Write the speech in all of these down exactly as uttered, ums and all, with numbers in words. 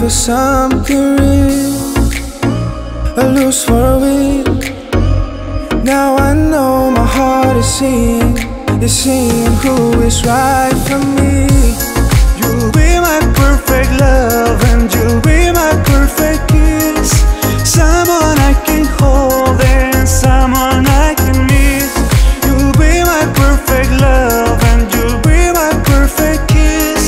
for something real, a lose for a win. Now I know my heart is seeing, is seeing who is right for me. You'll be my perfect love and you'll be my perfect kiss, someone I can hold and someone I can miss. You'll be my perfect love and you'll be my perfect kiss.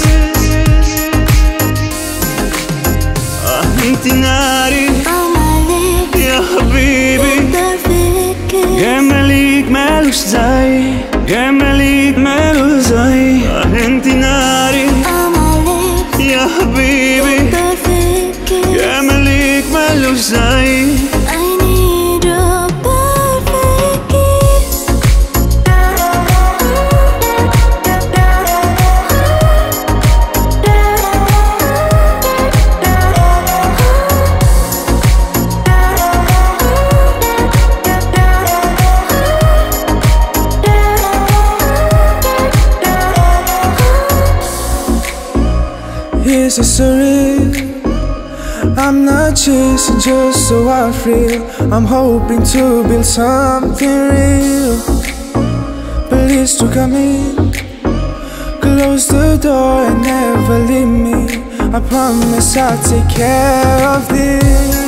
أنت ناري يا حبيبي، جمالك مالوش زي، جمالك مالوش زي. أنت ناري يا حبيبي، جمالك مالوش زي. Here's a story, I'm not chasing just so I feel. I'm hoping to build something real. Please to come in, close the door and never leave me. I promise I'll take care of this.